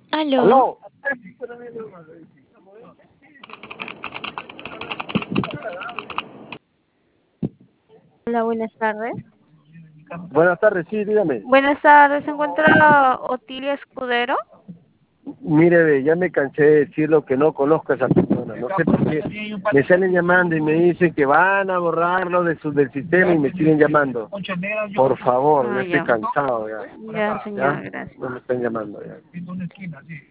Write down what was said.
Aló, Aló. hola, buenas tardes. Buenas tardes, sí, dígame. Buenas tardes, ¿se encuentra Otilia Escudero? Mire, ve, ya me cansé de decir lo que no conozco a esa persona. No sé por qué. Me salen llamando y me dicen que van a borrarlo del sistema y me siguen llamando. Por favor, ya Ah, estoy ya. cansado ya. Ya, señor, ¿Ya? gracias. No me están llamando ya.